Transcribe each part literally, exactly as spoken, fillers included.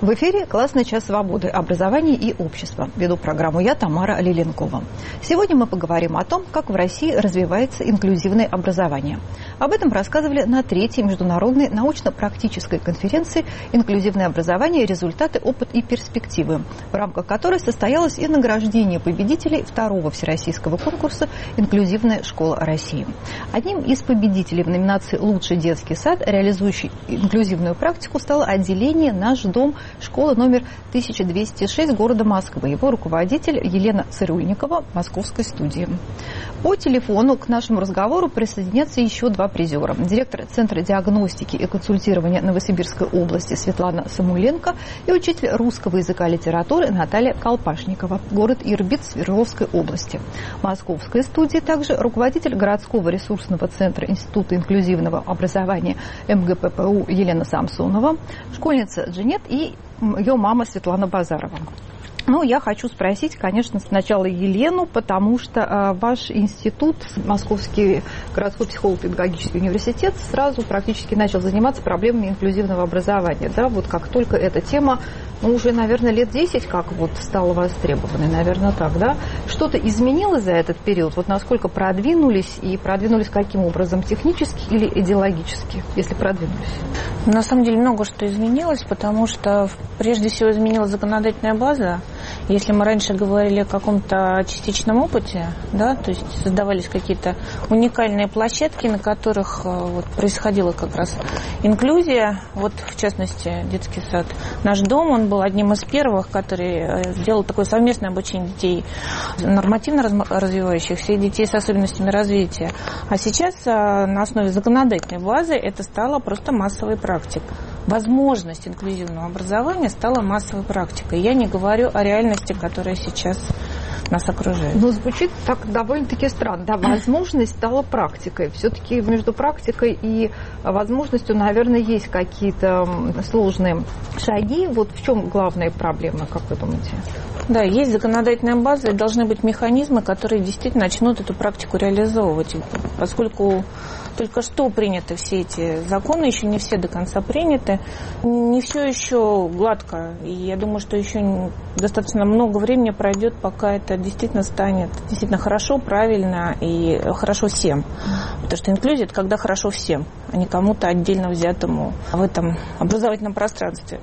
В эфире «Классный час свободы, образования и общества». Веду программу я, Тамара Лиленкова. Сегодня мы поговорим о том, как в России развивается инклюзивное образование. Об этом рассказывали на третьей международной научно-практической конференции «Инклюзивное образование. Результаты, опыт и перспективы», в рамках которой состоялось и награждение победителей второго всероссийского конкурса «Инклюзивная школа России». Одним из победителей в номинации «Лучший детский сад», реализующий инклюзивную практику, стало отделение «Наш дом», школа номер тысяча двести шесть города Москвы. Его руководитель Елена Цирюльникова, московской студии. По телефону к нашему разговору присоединятся еще два призера. Директор Центра диагностики и консультирования Новосибирской области Светлана Самуленко и учитель русского языка и литературы Наталья Колпашникова, город Ирбит Свердловской области. В московской студии также руководитель городского ресурсного центра Института инклюзивного образования эм гэ пэ пэ у Елена Самсонова, школьница Джанет и ее мама Светлана Базарова. Ну, я хочу спросить, конечно, сначала Елену, потому что э, ваш институт, Московский городской психолого-педагогический университет, сразу практически начал заниматься проблемами инклюзивного образования. Да? Вот как только эта тема, ну, уже, наверное, лет десять, как вот стала востребованной, наверное, так, да? Что-то изменилось за этот период? Вот насколько продвинулись, и продвинулись каким образом, технически или идеологически, если продвинулись? На самом деле много что изменилось, потому что прежде всего изменилась законодательная база. Если мы раньше говорили о каком-то частичном опыте, да, то есть создавались какие-то уникальные площадки, на которых вот, происходила как раз инклюзия, вот в частности детский сад «Наш дом», он был одним из первых, который сделал такое совместное обучение детей нормативно развивающихся и детей с особенностями развития. А сейчас на основе законодательной базы это стало просто массовой практикой. Возможность инклюзивного образования стала массовой практикой. Я не говорю о реальности, которая сейчас нас окружает. Ну, звучит так довольно-таки странно. Да, возможность стала практикой. Все-таки между практикой и возможностью, наверное, есть какие-то сложные шаги. Вот в чем главная проблема, как вы думаете? Да, есть законодательная база, и должны быть механизмы, которые действительно начнут эту практику реализовывать. Поскольку только что приняты все эти законы, еще не все до конца приняты, не все еще гладко. И я думаю, что еще достаточно много времени пройдет, пока это действительно станет действительно хорошо, правильно и хорошо всем. Потому что инклюзия – это когда хорошо всем, а не кому-то отдельно взятому в этом образовательном пространстве.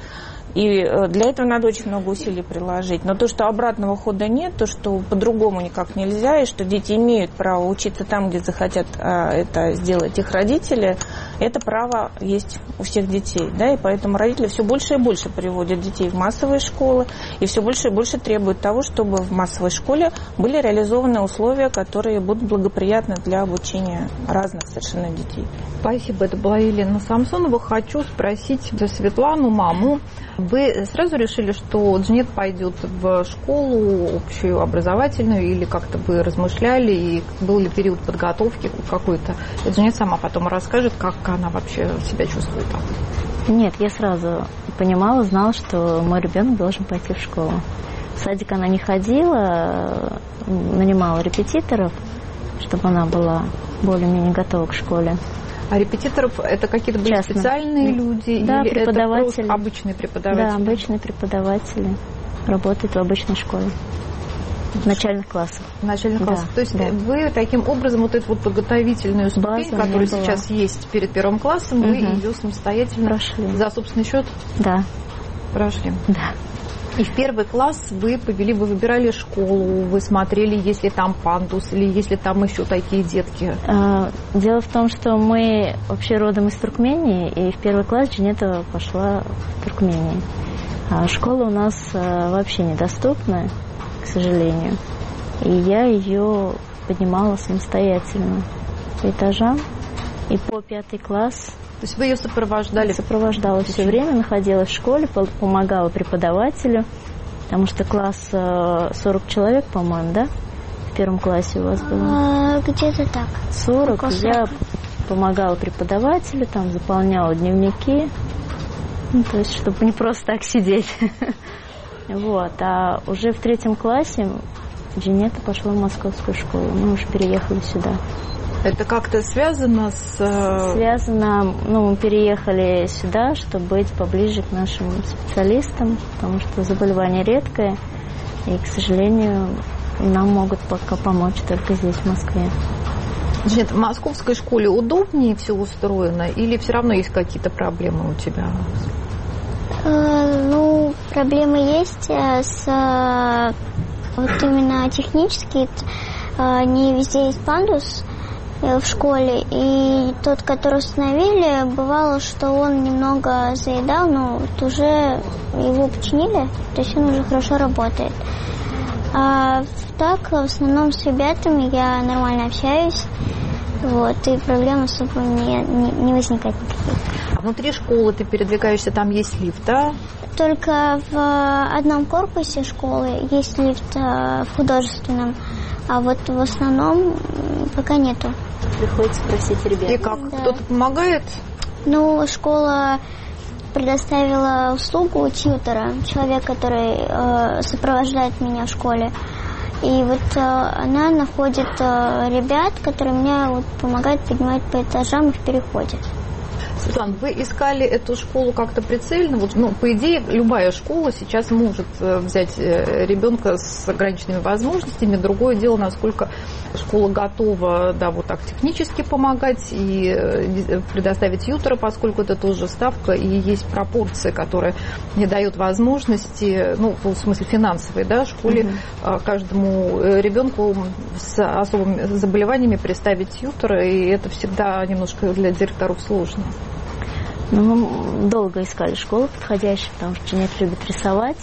И для этого надо очень много усилий приложить. Но то, что обратного хода нет, то, что по-другому никак нельзя, и что дети имеют право учиться там, где захотят это сделать их родители, это право есть у всех детей. Да? И поэтому родители все больше и больше приводят детей в массовые школы, и все больше и больше требуют того, чтобы в массовой школе были реализованы условия, которые будут благоприятны для обучения разных совершенно детей. Спасибо. Это была Елена Самсонова. Хочу спросить за Светлану, маму. Вы сразу решили, что Джанет пойдет в школу общую, образовательную, или как-то вы размышляли, и был ли период подготовки какой-то? И Джанет сама потом расскажет, как она вообще себя чувствует там. Нет, я сразу понимала, знала, что мой ребенок должен пойти в школу. В садик она не ходила, нанимала репетиторов, чтобы она была более-менее готова к школе. А репетиторов это какие-то были Частно. специальные люди? Да, или преподаватели. Это обычные преподаватели? Да, обычные преподаватели. Работают в обычной школе. В начальных классах. В начальных да, классах. То есть да. вы таким образом вот эту вот подготовительную ступень, База которая сейчас есть перед первым классом, угу. вы ее самостоятельно прошли. За собственный счет? Да. Прошли? Да. И в первый класс вы повели, вы выбирали школу, вы смотрели, есть ли там пандус, или есть ли там еще такие детки? Дело в том, что мы вообще родом из Туркмении, и в первый класс Джанета пошла в Туркмении. А школа у нас вообще недоступна, к сожалению. И я ее поднимала самостоятельно по этажам. И по пятый класс... То есть вы ее сопровождали? Сопровождала все время, находилась в школе, помогала преподавателю, потому что класс сорок человек, по-моему, да? В первом классе у вас было? А, где-то так. сорок. Я помогала преподавателю, там заполняла дневники, ну, то есть, чтобы не просто так сидеть. Вот. А уже в третьем классе Джанета пошла в московскую школу. Мы уже переехали сюда. Это как-то связано с... Связано, ну, мы переехали сюда, чтобы быть поближе к нашим специалистам, потому что заболевание редкое, и, к сожалению, нам могут пока помочь только здесь, в Москве. Нет, в московской школе удобнее все устроено или все равно есть какие-то проблемы у тебя? Э, ну, проблемы есть с, вот именно технические. Не везде есть пандус в школе, и тот, который установили, бывало, что он немного заедал, но вот уже его починили, то есть он уже хорошо работает. А так, в основном с ребятами я нормально общаюсь, вот, и проблем особо не, не, не возникает никаких. А внутри школы ты передвигаешься, там есть лифт, да? Только в одном корпусе школы есть лифт в художественном, а вот в основном пока нету. Приходится просить ребят. И как? Да. Кто-то помогает? Ну, школа предоставила услугу тьютера, человек, который э, сопровождает меня в школе. И вот э, она находит э, ребят, которые мне вот, помогают поднимать по этажам и в переходе. Светлана, вы искали эту школу как-то прицельно? Вот, ну, по идее, любая школа сейчас может взять ребенка с ограниченными возможностями. Другое дело, насколько школа готова, да, вот так технически помогать и предоставить тьютера, поскольку это тоже ставка и есть пропорции, которые не дают возможности, ну, в смысле финансовой, да, школе mm-hmm. каждому ребенку с особыми заболеваниями представить тьютера, и это всегда немножко для директоров сложно. Ну, мы долго искали школу подходящую, потому что Джанет любит рисовать,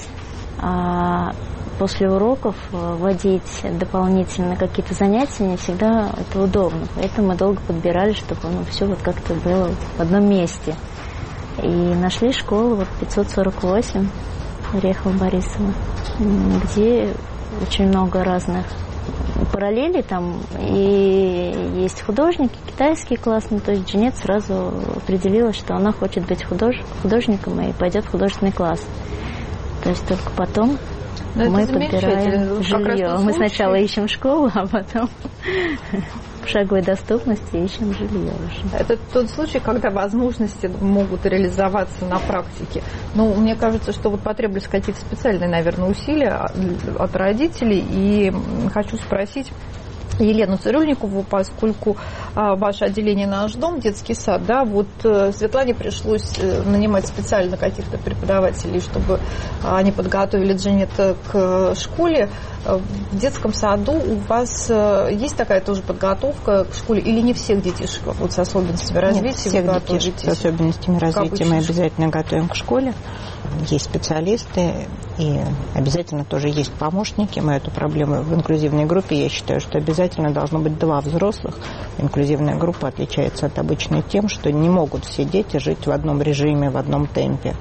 а после уроков вводить дополнительно какие-то занятия не всегда это удобно. Поэтому мы долго подбирали, чтобы ну, все вот как-то было в одном месте. И нашли школу вот пятьсот сорок восемь Орехово-Борисово, где очень много разных параллели, там и есть художники, китайские классные, то есть Джанет сразу определила, что она хочет быть худож... художником и пойдет в художественный класс. То есть только потом Но мы подбираем жилье. Мы сначала ищем школу, а потом в шаговой доступности ищем жилье уже. Это тот случай, когда возможности могут реализоваться на практике. Но мне кажется, что вот потребуются какие-то специальные, наверное, усилия от родителей. И хочу спросить Елену Цирюльникову, поскольку а, ваше отделение «Наш дом», детский сад, да, вот а, Светлане пришлось а, нанимать специально каких-то преподавателей, чтобы а, они подготовили Джанет к школе. В детском саду у вас а, есть такая тоже подготовка к школе или не всех детишек вот, с особенностями развития? Нет, всех детишек с особенностями развития мы обязательно готовим к школе. Есть специалисты, и обязательно тоже есть помощники. Мы эту проблему в инклюзивной группе, я считаю, что обязательно должно быть два взрослых. Инклюзивная группа отличается от обычной тем, что не могут все дети жить в одном режиме, в одном темпе.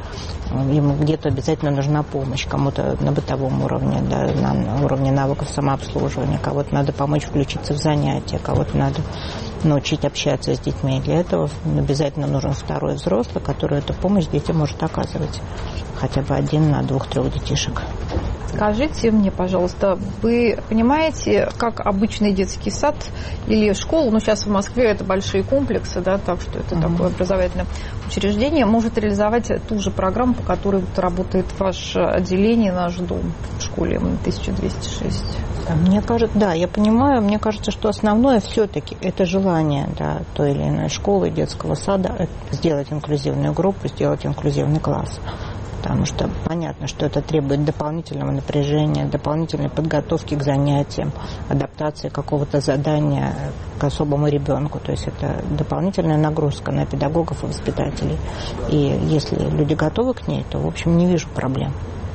Им где-то обязательно нужна помощь, кому-то на бытовом уровне, да, на уровне навыков самообслуживания, кого-то надо помочь включиться в занятия, кого-то надо научить общаться с детьми. И для этого обязательно нужен второй взрослый, который эту помощь детям может оказывать. Хотя бы один на двух-трех детишек. Скажите мне, пожалуйста, вы понимаете, как обычный детский сад или школа, ну сейчас в Москве это большие комплексы, да, так что это mm-hmm. такое образовательное учреждение, может реализовать ту же программу, по которой вот работает ваше отделение «Наш дом» в школе тысяча двести шесть? Мне кажется, да, я понимаю, мне кажется, что основное все-таки это желание, да, той или иной школы, детского сада сделать инклюзивную группу, сделать инклюзивный класс. Потому что понятно, что это требует дополнительного напряжения, дополнительной подготовки к занятиям, адаптации какого-то задания к особому ребенку. То есть это дополнительная нагрузка на педагогов и воспитателей. И если люди готовы к ней, то, в общем, не вижу проблем.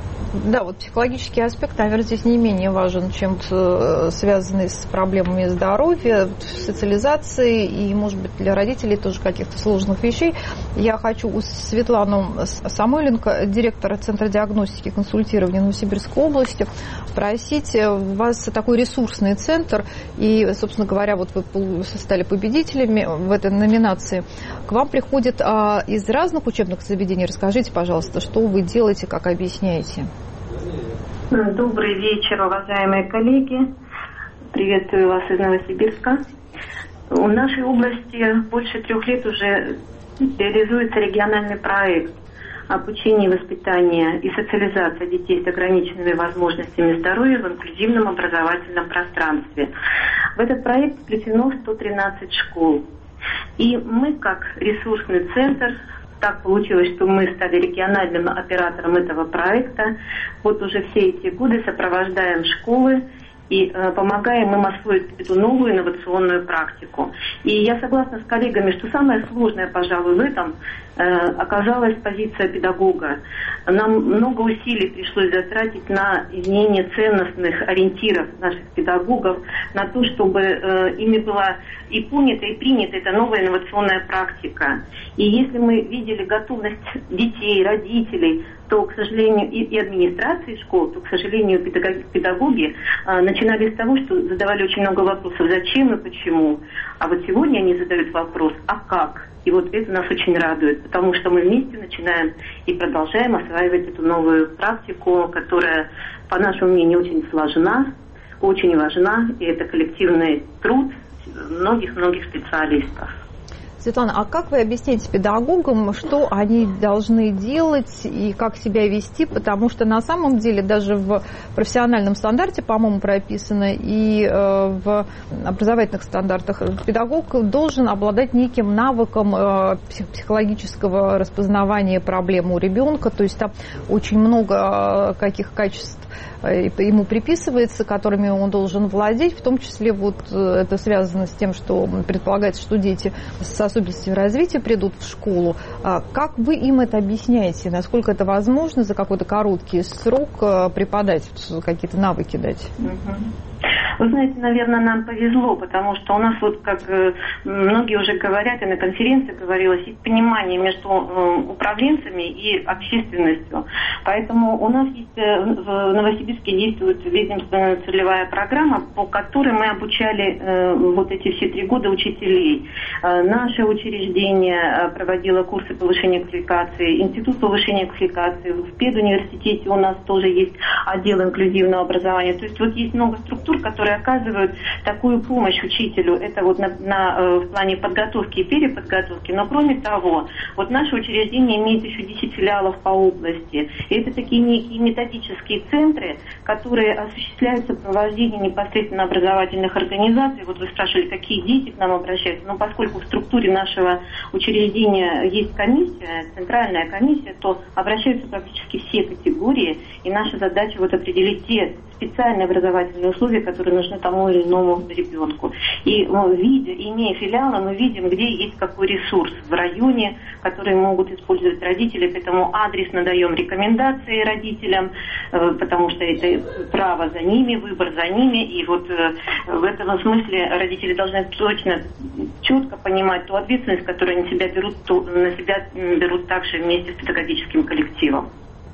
Да, вот психологический аспект, наверное, здесь не менее важен, чем связанный с проблемами здоровья, социализации и, может быть, для родителей тоже каких-то сложных вещей. Я хочу у Светланы Самойленко, директора Центра диагностики и консультирования Новосибирской области, просить. У вас такой ресурсный центр, и, собственно говоря, вот вы стали победителями в этой номинации. К вам приходят а, из разных учебных заведений. Расскажите, пожалуйста, что вы делаете, как объясняете? Добрый вечер, уважаемые коллеги. Приветствую вас из Новосибирска. В нашей области больше трех лет уже реализуется региональный проект обучения, воспитания и социализации детей с ограниченными возможностями здоровья в инклюзивном образовательном пространстве. В этот проект включено сто тринадцать школ. И мы, как ресурсный центр, так получилось, что мы стали региональным оператором этого проекта. Вот уже все эти годы сопровождаем школы и э, помогаем им освоить эту новую инновационную практику. И я согласна с коллегами, что самое сложное, пожалуй, в этом э, оказалась позиция педагога. Нам много усилий пришлось затратить на изменение ценностных ориентиров наших педагогов, на то, чтобы э, ими была и понята, и принята эта новая инновационная практика. И если мы видели готовность детей, родителей, то, к сожалению, и, и администрации школ, то, к сожалению, педагоги, педагоги а, начинали с того, что задавали очень много вопросов, зачем и почему. А вот сегодня они задают вопрос, а как? И вот это нас очень радует, потому что мы вместе начинаем и продолжаем осваивать эту новую практику, которая, по нашему мнению, очень сложна, очень важна, и это коллективный труд многих-многих специалистов. Светлана, а как вы объясняете педагогам, что они должны делать и как себя вести? Потому что на самом деле даже в профессиональном стандарте, по-моему, прописано, и в образовательных стандартах педагог должен обладать неким навыком психологического распознавания проблем у ребенка. То есть там очень много каких качеств ему приписывается, которыми он должен владеть, в том числе вот это связано с тем, что предполагается, что дети с особенностями развития придут в школу. Как вы им это объясняете? Насколько это возможно за какой-то короткий срок преподать, какие-то навыки дать? Вы знаете, наверное, нам повезло, потому что у нас, вот как многие уже говорят, и на конференции говорилось, есть понимание между управленцами и общественностью. Поэтому у нас есть в Новосибирске действует ведомственная целевая программа, по которой мы обучали вот эти все три года учителей. Наше учреждение проводило курсы повышения квалификации, Институт повышения квалификации. В педуниверситете у нас тоже есть отдел инклюзивного образования. То есть вот есть много структур, которые оказывают такую помощь учителю. Это вот на, на, в плане подготовки и переподготовки. Но кроме того, вот наше учреждение имеет еще десять филиалов по области. И это такие некие методические центры, которые осуществляют сопровождение непосредственно образовательных организаций. Вот вы спрашивали, какие дети к нам обращаются. Но поскольку в структуре нашего учреждения есть комиссия, центральная комиссия, то обращаются практически все категории. И наша задача вот определить те специальные образовательные условия, которые нужны тому или иному ребенку. И ну, видя, имея филиалы, мы видим, где есть какой ресурс в районе, который могут использовать родители, поэтому адресно даем рекомендации родителям, э, потому что это право за ними, выбор за ними, и вот э, в этом смысле родители должны точно, четко понимать ту ответственность, которую они себя берут, то, на себя берут также вместе с педагогическим коллективом.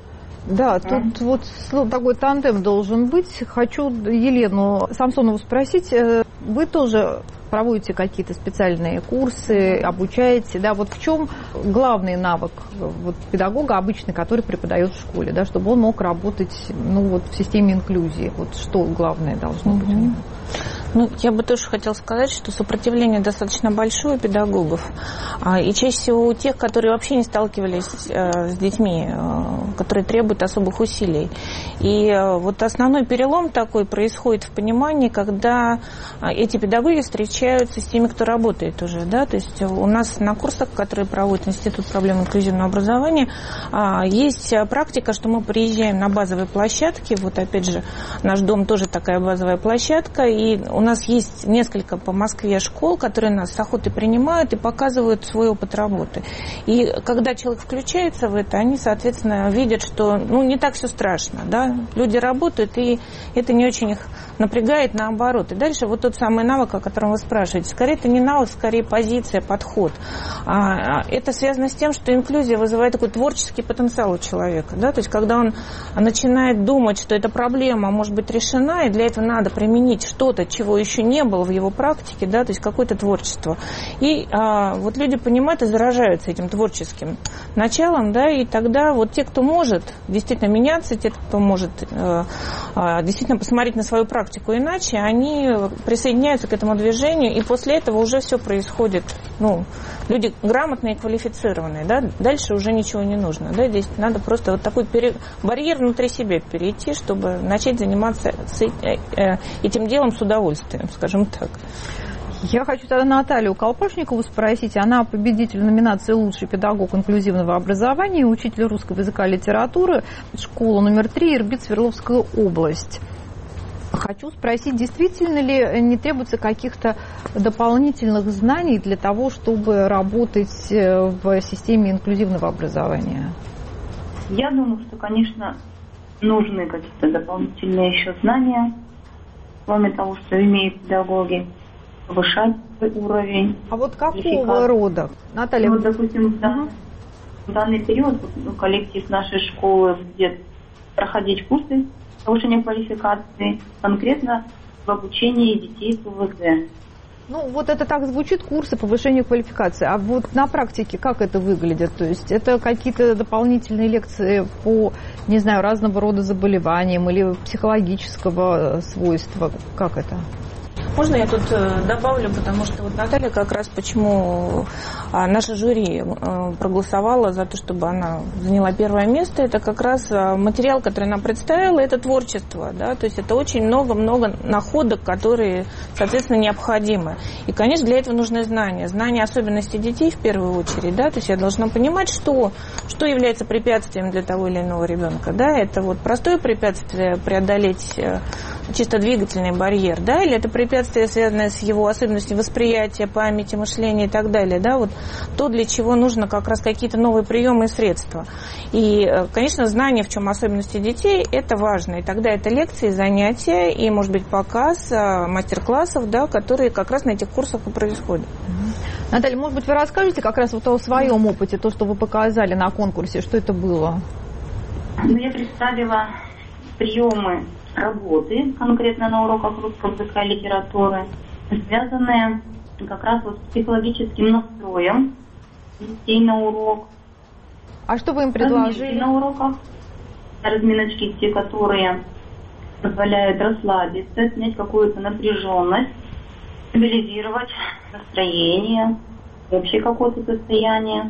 Да, тут вот такой тандем должен быть. Хочу Елену Самсонову спросить. Вы тоже проводите какие-то специальные курсы, обучаете, да, вот в чем главный навык вот, педагога обычный, который преподает в школе, да, чтобы он мог работать, ну, вот в системе инклюзии, вот что главное должно быть у него? Ну, я бы тоже хотела сказать, что сопротивление достаточно большое у педагогов, и чаще всего у тех, которые вообще не сталкивались с детьми, которые требуют особых усилий. И вот основной перелом такой происходит в понимании, когда эти педагоги встречаются с теми, кто работает уже, да, то есть у нас на курсах, которые проводит Институт проблем инклюзивного образования, есть практика, что мы приезжаем на базовые площадки, вот опять же наш дом тоже такая базовая площадка, и у нас есть несколько по Москве школ, которые нас с охотой принимают и показывают свой опыт работы. И когда человек включается в это, они, соответственно, видят, что ну, не так все страшно. Да? Люди работают, и это не очень их напрягает, наоборот. И дальше вот тот самый навык, о котором вы спрашиваете. Скорее, это не навык, скорее позиция, подход. А это связано с тем, что инклюзия вызывает такой творческий потенциал у человека. Да? То есть, когда он начинает думать, что эта проблема может быть решена, и для этого надо применить что-то, чего еще не было в его практике, да, то есть какое-то творчество. И а, вот люди понимают и заражаются этим творческим началом, да, и тогда вот те, кто может действительно меняться, те, кто может а, а, действительно посмотреть на свою практику иначе, они присоединяются к этому движению образованию, и после этого уже все происходит, ну, люди грамотные и квалифицированные, да, дальше уже ничего не нужно, да, здесь надо просто вот такой пере... барьер внутри себя перейти, чтобы начать заниматься этим делом с удовольствием, скажем так. Я хочу тогда Наталью Колпашникову спросить. Она победитель номинации «Лучший педагог инклюзивного образования», учитель русского языка и литературы, школа номер три, Ирбит, Свердловская область. Хочу спросить, действительно ли не требуется каких-то дополнительных знаний для того, чтобы работать в системе инклюзивного образования? Я думаю, что, конечно, нужны какие-то дополнительные еще знания, кроме того, что имеют педагоги, повышать свой уровень. А вот какого рода? Наталья? Ну, вот, допустим, в данный, в данный период ну, коллектив нашей школы будет проходить курсы повышения квалификации, конкретно в обучении детей с УВЗ. Ну, вот это так звучит, курсы повышения квалификации. А вот на практике как это выглядит? То есть это какие-то дополнительные лекции по, не знаю, разного рода заболеваниям или психологического свойства? Как это? Можно я тут добавлю, потому что вот Наталья как раз почему наша жюри проголосовала за то, чтобы она заняла первое место, это как раз материал, который она представила, это творчество, да, то есть это очень много-много находок, которые, соответственно, необходимы. И, конечно, для этого нужны знания, знания особенностей детей в первую очередь, да, то есть я должна понимать, что, что является препятствием для того или иного ребенка, да, это вот простое препятствие преодолеть чисто двигательный барьер, да, или это препятствие, связанное с его особенностями восприятия, памяти, мышления и так далее, да, вот то, для чего нужно как раз какие-то новые приемы и средства. И, конечно, знание, в чем особенности детей, это важно, и тогда это лекции, занятия и, может быть, показ мастер-классов, да, которые как раз на этих курсах и происходят. Наталья, может быть, вы расскажете как раз вот о своем опыте, то, что вы показали на конкурсе, что это было? Ну, я представила приемы работы, конкретно на уроках русского языка и литературы, связанные как раз вот с психологическим настроем детей на урок. А что вы им предложили? Разминочки на уроках. Разминочки те, которые позволяют расслабиться, снять какую-то напряженность, стабилизировать настроение, общее какое-то состояние.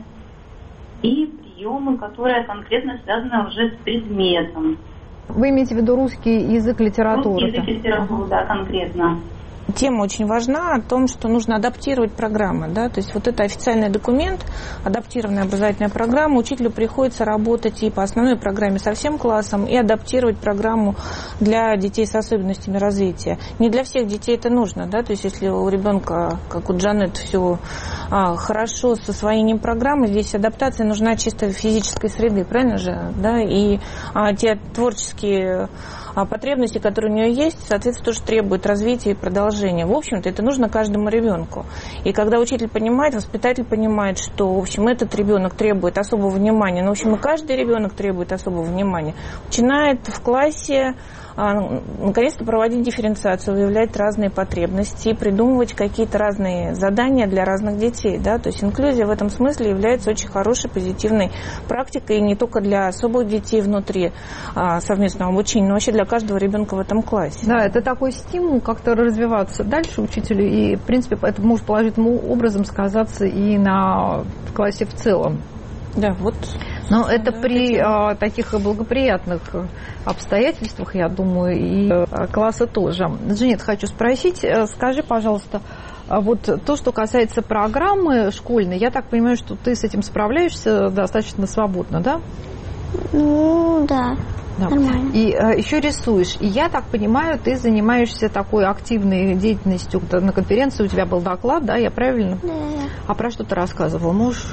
И приемы, которые конкретно связаны уже с предметом. Вы имеете в виду русский язык, литературу? Русский язык, литературу, да, конкретно. Тема очень важна о том, что нужно адаптировать программы, да, то есть вот это официальный документ, адаптированная образовательная программа, учителю приходится работать и по основной программе со всем классом, и адаптировать программу для детей с особенностями развития. Не для всех детей это нужно, да, то есть если у ребенка, как у Джанет, все а, хорошо с освоением программы, здесь адаптация нужна чисто физической среды, правильно же, да, и а, те творческие а потребности, которые у нее есть, соответственно, тоже требуют развития и продолжения. В общем-то, это нужно каждому ребенку. И когда учитель понимает, воспитатель понимает, что, в общем, этот ребенок требует особого внимания, но, в общем, и каждый ребенок требует особого внимания, начинает в классе наконец-то проводить дифференциацию, выявлять разные потребности и придумывать какие-то разные задания для разных детей. Да? То есть инклюзия в этом смысле является очень хорошей, позитивной практикой, и не только для особых детей внутри а, совместного обучения, но вообще для каждого ребенка в этом классе. Да, это такой стимул как-то развиваться дальше учителю, и, в принципе, это может положительным образом сказаться и на в классе в целом. Да, вот. Но это при а, таких благоприятных обстоятельствах, я думаю, и а, класса тоже. Джанет, хочу спросить, скажи, пожалуйста, вот то, что касается программы школьной, я так понимаю, что ты с этим справляешься достаточно свободно, да? Ну, да. Да. Нормально. И а, еще рисуешь. И я так понимаю, ты занимаешься такой активной деятельностью. На конференции у тебя был доклад, да, я правильно? Да. А про что ты рассказывала? Можешь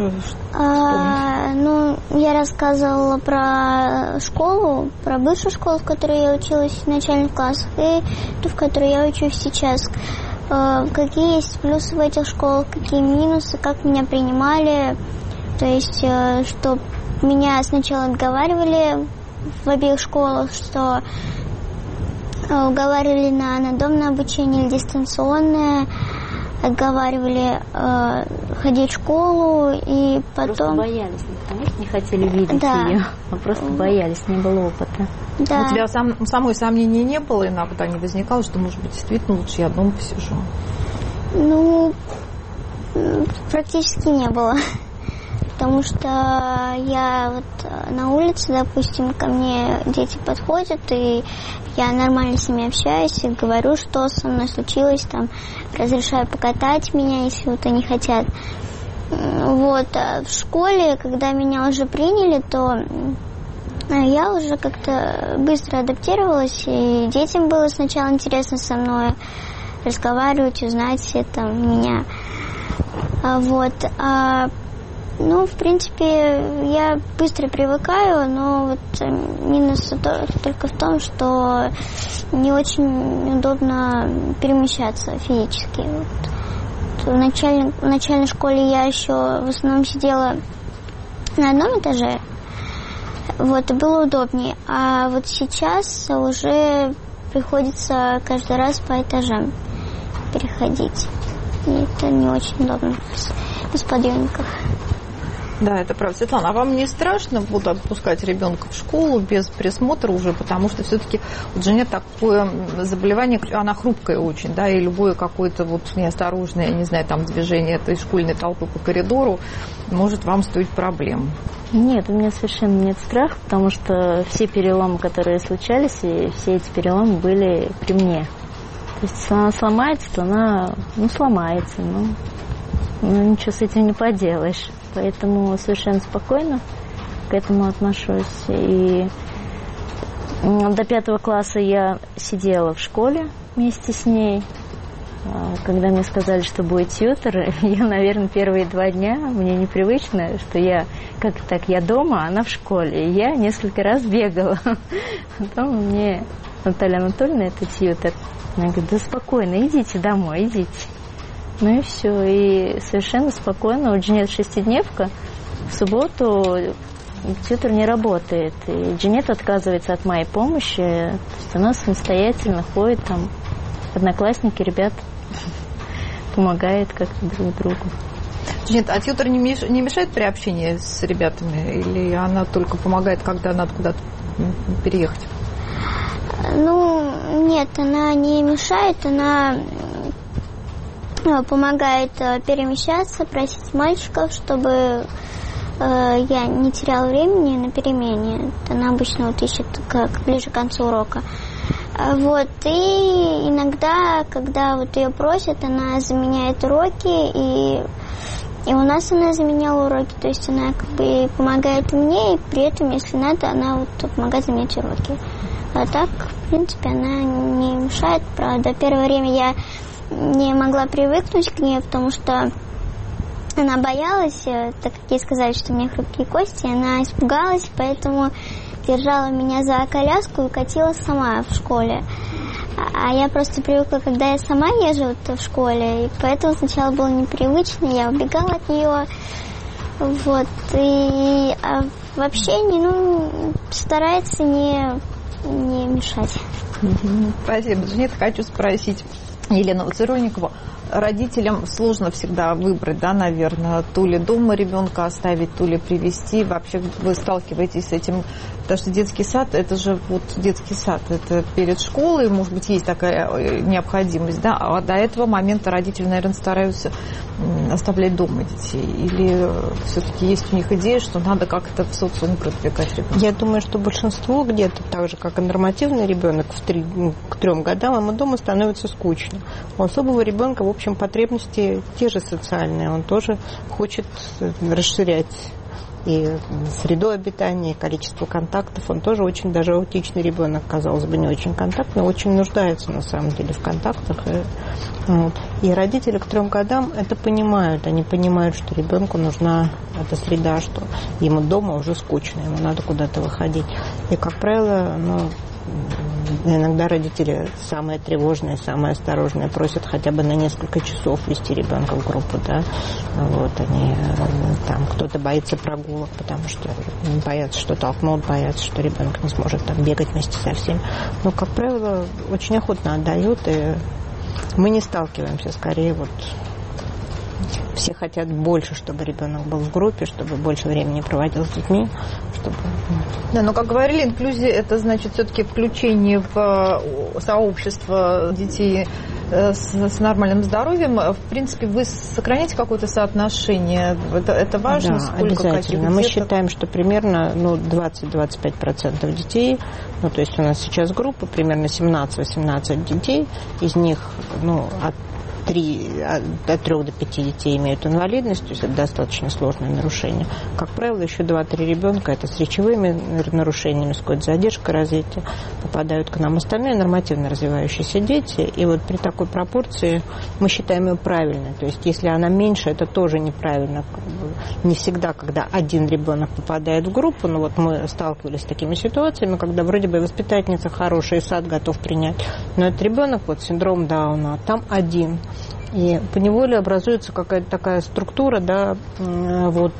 а, ну, я рассказывала про школу, про бывшую школу, в которой я училась в начальных классах, и ту, в которой я учусь сейчас. А, какие есть плюсы в этих школах, какие минусы, как меня принимали. То есть, что меня сначала отговаривали в обеих школах, что уговаривали на надомное обучение или дистанционное, отговаривали э, ходить в школу, и потом... Просто боялись, не потому что не хотели видеть да. ее, а просто боялись, не было опыта. Да. У тебя сам, самой сомнений не было, иногда не возникало, что, может быть, действительно лучше я дома посижу? Ну, практически не было. Потому что я вот на улице, допустим, ко мне дети подходят, и я нормально с ними общаюсь, и говорю, что со мной случилось, там, разрешаю покатать меня, если вот они хотят. Вот, а в школе, когда меня уже приняли, то я уже как-то быстро адаптировалась, и детям было сначала интересно со мной разговаривать, узнать это меня. А вот, а Ну, в принципе, я быстро привыкаю, но вот минус только в том, что не очень удобно перемещаться физически. Вот. В, начальной, в начальной школе я еще в основном сидела на одном этаже, вот, и было удобнее. А вот сейчас уже приходится каждый раз по этажам переходить. И это не очень удобно без подъемников. Да, это правда. Светлана, а вам не страшно вот отпускать ребенка в школу без присмотра уже, потому что все-таки у Джанет такое заболевание, она хрупкая очень, да, и любое какое-то вот неосторожное, я не знаю, там движение этой школьной толпы по коридору может вам стоить проблем. Нет, у меня совершенно нет страха, потому что все переломы, которые случались, и все эти переломы были при мне. То есть, если она сломается, то она, ну, сломается, ну, ну ничего с этим не поделаешь. Поэтому совершенно спокойно к этому отношусь. И до пятого класса я сидела в школе вместе с ней. Когда мне сказали, что будет тьютер, я, наверное, первые два дня, мне непривычно, что я, как так, я дома, а она в школе. И я несколько раз бегала. Потом мне Наталья Анатольевна, это тьютер, она говорит, да спокойно, идите домой, идите. Ну и все, и совершенно спокойно. У Джанет шестидневка, в субботу тьютер не работает. И Джанет отказывается от моей помощи. То есть она самостоятельно ходит, там, одноклассники, ребят, помогает как-то друг другу. Джанет, а тьютер не мешает при общении с ребятами? Или она только помогает, когда надо куда-то переехать? Ну, нет, она не мешает, она помогает перемещаться, просить мальчиков, чтобы э, я не теряла времени на перемене. Она обычно вот ищет как ближе к концу урока. Вот, и иногда, когда вот ее просят, она заменяет уроки, и, и у нас она заменяла уроки, то есть она как бы помогает мне, и при этом, если надо, она вот помогает заменять уроки. А так, в принципе, она не мешает. Правда, первое время я не могла привыкнуть к ней, потому что она боялась, так как ей сказали, что у меня хрупкие кости, она испугалась, поэтому держала меня за коляску и катила сама в школе. А я просто привыкла, когда я сама езжу в школе, и поэтому сначала было непривычно, я убегала от нее. Вот. И а в общении, ну, старается не, не мешать. Спасибо. Нет, хочу спросить Елену Цирульникову. Родителям сложно всегда выбрать, да, наверное, то ли дома ребенка оставить, то ли привезти. Вообще вы сталкиваетесь с этим, потому что детский сад, это же вот детский сад, это перед школой, может быть, есть такая необходимость, да, а до этого момента родители, наверное, стараются оставлять дома детей. Или все-таки есть у них идея, что надо как-то в социум продвигать ребенка? Я думаю, что большинство где-то так же, как и нормативный ребенок, в три, к трем годам ему дома становится скучно. У особого ребенка, в общем, потребности те же социальные. Он тоже хочет расширять и среду обитания, и количество контактов. Он тоже очень даже аутичный ребенок, казалось бы, не очень контактный, очень нуждается на самом деле в контактах. И, вот. И родители к трем годам это понимают. Они понимают, что ребенку нужна эта среда, что ему дома уже скучно, ему надо куда-то выходить. И, как правило, ну, иногда родители самые тревожные, самые осторожные просят хотя бы на несколько часов вести ребенка в группу, да. Вот они там, кто-то боится прогулок, потому что боятся, что толкнут, боятся, что ребенок не сможет там бегать вместе со всеми. Но, как правило, очень охотно отдают, и мы не сталкиваемся, скорее вот все хотят больше, чтобы ребенок был в группе, чтобы больше времени проводил с детьми, чтобы... Да, но, как говорили, инклюзия – это, значит, все-таки включение в сообщество детей с, с нормальным здоровьем, в принципе, вы сохраняете какое-то соотношение? Это, это важно? Да, сколько, обязательно. Мы считаем, что примерно ну, двадцать-двадцать пять процентов детей, ну, то есть у нас сейчас группа примерно семнадцать-восемнадцать детей, из них ну, от от трех до пяти детей имеют инвалидность, то есть это достаточно сложное нарушение. Как правило, еще два-три ребенка, это с речевыми нарушениями, с какой-то задержкой развития, попадают к нам. Остальные нормативно развивающиеся дети, и вот при такой пропорции мы считаем ее правильной. То есть если она меньше, это тоже неправильно. Не всегда, когда один ребенок попадает в группу, но вот мы сталкивались с такими ситуациями, когда вроде бы воспитательница хорошая, сад готов принять, но этот ребенок, вот синдром Дауна, там один. И поневоле образуется какая-то такая структура, да, вот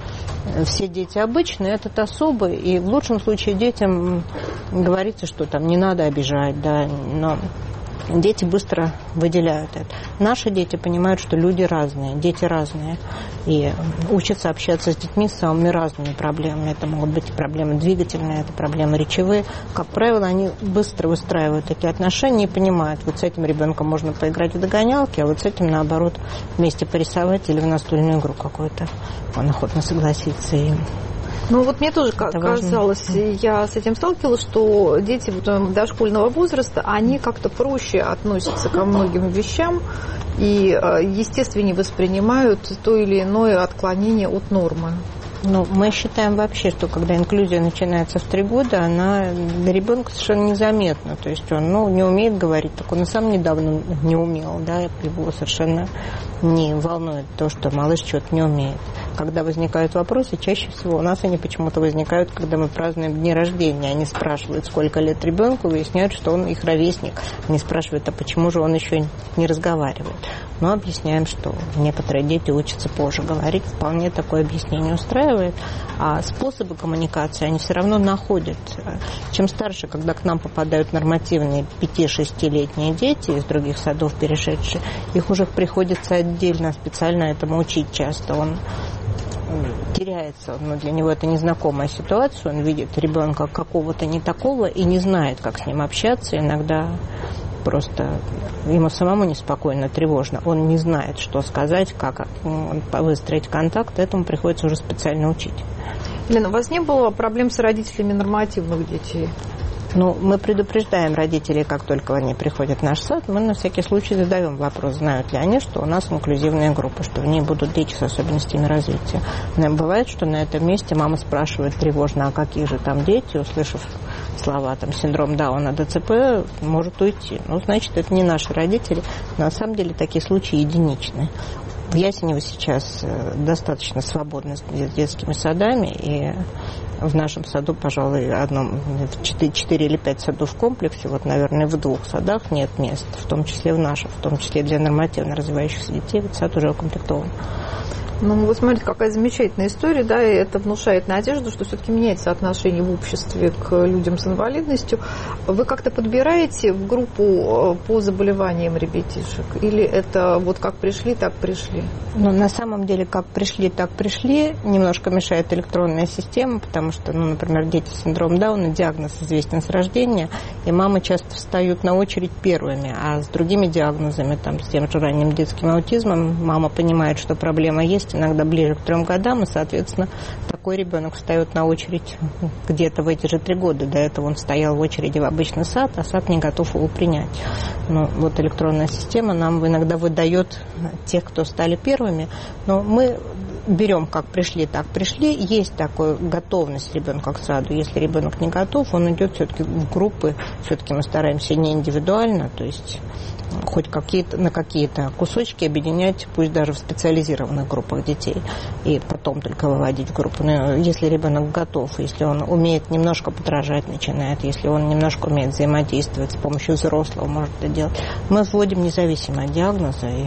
все дети обычные, этот особый, и в лучшем случае детям говорится, что там не надо обижать, да, но дети быстро выделяют это. Наши дети понимают, что люди разные, дети разные, и учатся общаться с детьми с самыми разными проблемами. Это могут быть проблемы двигательные, это проблемы речевые. Как правило, они быстро выстраивают такие отношения и понимают, вот с этим ребенком можно поиграть в догонялки, а вот с этим, наоборот, вместе порисовать или в настольную игру какую-то. Он охотно согласится и... Ну вот мне тоже это казалось, важно. Я с этим сталкивалась, что дети вот, дошкольного возраста, они как-то проще относятся ко многим вещам и естественнее воспринимают то или иное отклонение от нормы. Ну, мы считаем вообще, что когда инклюзия начинается в три года, она для ребенка совершенно незаметна. То есть он ну, не умеет говорить, так он и сам недавно не умел, да, его совершенно не волнует то, что малыш что-то не умеет. Когда возникают вопросы, чаще всего у нас они почему-то возникают, когда мы празднуем дни рождения. Они спрашивают, сколько лет ребенку, выясняют, что он их ровесник. Они спрашивают, а почему же он еще не разговаривает. Но объясняем, что некоторые дети учатся позже говорить. Вполне такое объяснение устраивает. А способы коммуникации они все равно находят. Чем старше, когда к нам попадают нормативные пяти-шестилетние дети из других садов перешедшие, их уже приходится отдельно специально этому учить часто. Он теряется, но для него это незнакомая ситуация. Он видит ребенка какого-то не такого и не знает, как с ним общаться. Иногда просто ему самому неспокойно, тревожно. Он не знает, что сказать, как выстроить контакт. Этому приходится уже специально учить. Лена, у вас не было проблем с родителями нормативных детей? Ну, мы предупреждаем родителей, как только они приходят в наш сад, мы на всякий случай задаем вопрос, знают ли они, что у нас инклюзивная группа, что в ней будут дети с особенностями развития. Но бывает, что на этом месте мама спрашивает тревожно, а какие же там дети, услышав слова, там, синдром Дауна, ДЦП, может уйти. Ну, значит, это не наши родители. На самом деле, такие случаи единичны. В Ясенево сейчас достаточно свободно с детскими садами, и в нашем саду, пожалуй, одном, четыре, четыре или пять садов в комплексе, вот, наверное, в двух садах нет мест, в том числе в нашем, в том числе для нормативно развивающихся детей, вот сад уже укомплектован. Ну, вы смотрите, какая замечательная история, да, и это внушает надежду, что все-таки меняется отношение в обществе к людям с инвалидностью. Вы как-то подбираете в группу по заболеваниям ребятишек? Или это вот как пришли, так пришли? Ну, на самом деле, как пришли, так пришли. Немножко мешает электронная система, потому что, ну, например, дети с синдромом Дауна, диагноз известен с рождения, и мамы часто встают на очередь первыми, а с другими диагнозами, там, с тем же ранним детским аутизмом, мама понимает, что проблема есть, иногда ближе к трем годам, и, соответственно, такой ребенок встает на очередь где-то в эти же три года. До этого он стоял в очереди в обычный сад, а сад не готов его принять. Но вот электронная система нам иногда выдает тех, кто стали первыми, но мы берем, как пришли, так пришли. Есть такая готовность ребенка к саду. Если ребенок не готов, он идет все-таки в группы. Все-таки мы стараемся не индивидуально, то есть хоть какие-то, на какие-то кусочки объединять, пусть даже в специализированных группах детей, и потом только выводить в группу. Но если ребенок готов, если он умеет немножко подражать, начинает, если он немножко умеет взаимодействовать с помощью взрослого, может это делать, мы вводим независимо от диагноза. И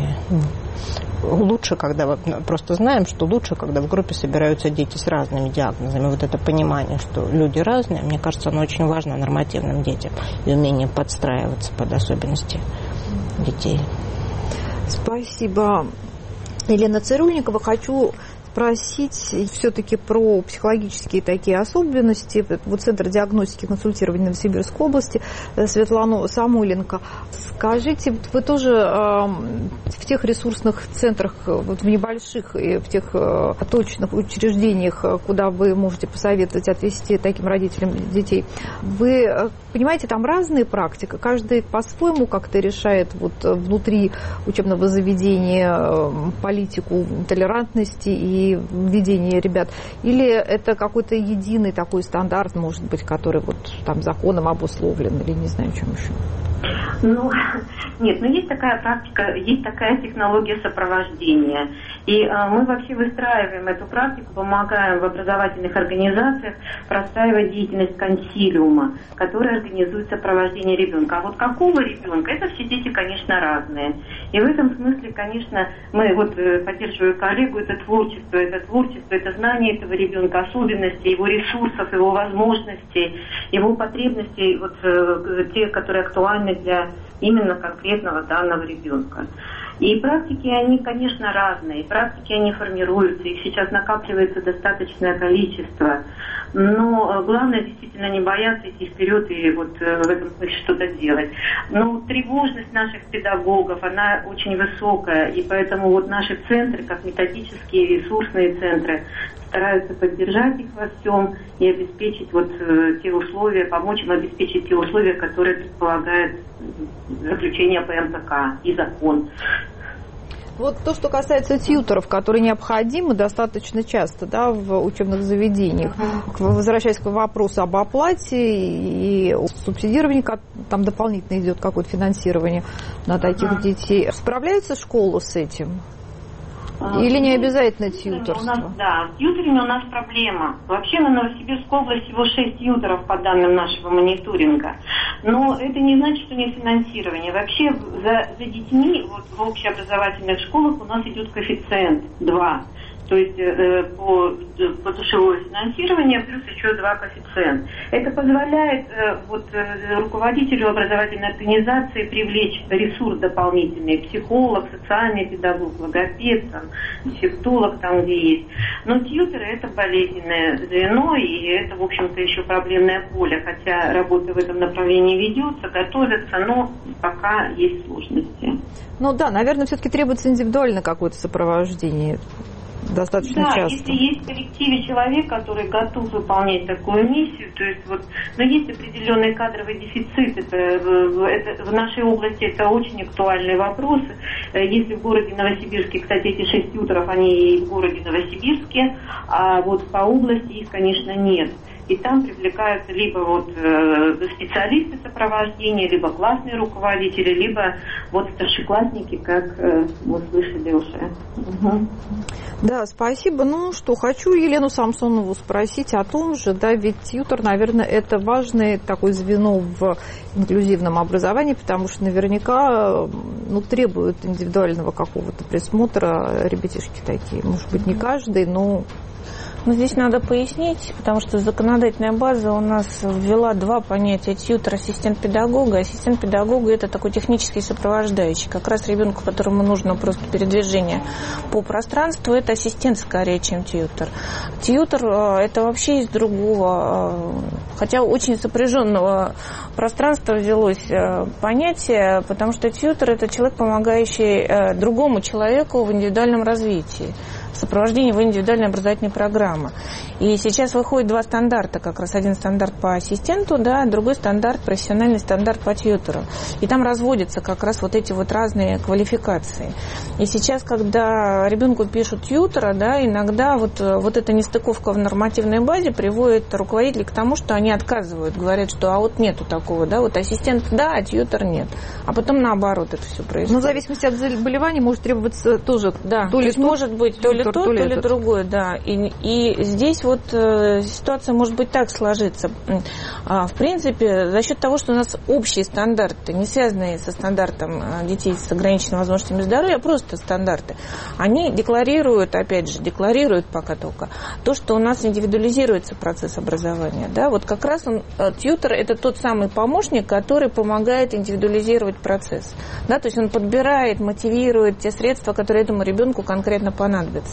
лучше, когда просто знаем, что лучше, когда в группе собираются дети с разными диагнозами. Вот это понимание, что люди разные, мне кажется, оно очень важно нормативным детям и умение подстраиваться под особенности детей. Спасибо, Елена Цирюльникова. Хочу спросить все-таки про психологические такие особенности. Вот Центр диагностики и консультирования Новосибирской области, Светлану Самойленко. Скажите, вы тоже э, в тех ресурсных центрах, вот в небольших и в тех э, точных учреждениях, куда вы можете посоветовать отвести таким родителям детей, вы э, понимаете, там разные практики, каждый по-своему как-то решает вот внутри учебного заведения э, политику толерантности и введения ребят, или это какой-то единый такой стандарт, может быть, который вот там законом обусловлен, или не знаю, чем еще? Ну, нет, но есть такая практика, есть такая технология сопровождения. И а, мы вообще выстраиваем эту практику, помогаем в образовательных организациях простраивать деятельность консилиума, который организует сопровождение ребенка. А вот какого ребенка? Это все дети, конечно, разные. И в этом смысле, конечно, мы, вот поддерживаю коллегу, это творчество, это творчество, это знание этого ребенка, особенностей, его ресурсов, его возможностей, его потребностей, вот те, которые актуальны для именно конкретного данного ребенка. И практики, они, конечно, разные, практики, они формируются, их сейчас накапливается достаточное количество, но главное действительно не бояться идти вперед и вот в этом смысле что-то делать. Но тревожность наших педагогов, она очень высокая, и поэтому вот наши центры, как методические ресурсные центры, стараются поддержать их во всем и обеспечить вот э, те условия, помочь им обеспечить те условия, которые предполагает заключение по эм тэ ка и закон. Вот то, что касается тьюторов, которые необходимы достаточно часто, да, в учебных заведениях. Uh-huh. Возвращаясь к вопросу об оплате и субсидировании, там дополнительно идет какое-то финансирование на таких uh-huh. детей. Справляется школа с этим? Или не обязательно тьюторство? У нас, да, с тьюторами у нас проблема. Вообще на Новосибирской области всего шесть тьюторов по данным нашего мониторинга. Но это не значит, что нет финансирования. Вообще за, за детьми вот, в общеобразовательных школах у нас идет коэффициент два. То есть э, по, по душевое финансирование плюс еще два коэффициента. Это позволяет э, вот, э, руководителю образовательной организации привлечь ресурс дополнительный, психолог, социальный педагог, логопед, там, дефектолог там, где есть. Но тьютеры это болезненное звено, и это, в общем-то, еще проблемное поле. Хотя работа в этом направлении ведется, готовится, но пока есть сложности. Ну да, наверное, все-таки требуется индивидуально какое-то сопровождение. Достаточно да, часто. Если есть в коллективе человек, который готов выполнять такую миссию, то есть вот, но есть определенный кадровый дефицит, это, это в нашей области это очень актуальный вопрос. Если в городе Новосибирске, кстати, эти шесть тьюторов, они и в городе Новосибирске, а вот по области их, конечно, нет. И там привлекаются либо вот э, специалисты сопровождения, либо классные руководители, либо вот старшеклассники, как э, мы слышали уже. Угу. Да, спасибо. Ну что, хочу Елену Самсонову спросить о том же, да, ведь тьютор, наверное, это важное такое звено в инклюзивном образовании, потому что наверняка, ну, требует индивидуального какого-то присмотра ребятишки такие. Может быть, не каждый, но... Но здесь надо пояснить, потому что законодательная база у нас ввела два понятия: тьютор, ассистент педагога. Ассистент педагога – это такой технический сопровождающий. Как раз ребенку, которому нужно просто передвижение по пространству, это ассистент скорее, чем тьютор. Тьютор – это вообще из другого, хотя очень сопряженного пространства взялось понятие, потому что тьютор – это человек, помогающий другому человеку в индивидуальном развитии. Сопровождение в индивидуальной образовательной программе. И сейчас выходит два стандарта, как раз один стандарт по ассистенту, да, другой стандарт, профессиональный стандарт по тьютору. И там разводятся как раз вот эти вот разные квалификации. И сейчас, когда ребенку пишут тьютора, да, иногда вот, вот эта нестыковка в нормативной базе приводит руководителей к тому, что они отказывают, говорят, что а вот нету такого, да, вот ассистент да, а тьютор нет. А потом наоборот это все происходит. Но в зависимости от заболевания может требоваться тоже, да, то ли то может быть то ли то, то, то ли другое, да. И, и здесь вот э, ситуация может быть так сложиться. А, в принципе, за счет того, что у нас общие стандарты, не связанные со стандартом детей с ограниченными возможностями здоровья, а просто стандарты, они декларируют, опять же, декларируют пока только то, что у нас индивидуализируется процесс образования. Да? Вот как раз он, тьютор – это тот самый помощник, который помогает индивидуализировать процесс. Да? То есть он подбирает, мотивирует те средства, которые этому ребенку конкретно понадобятся.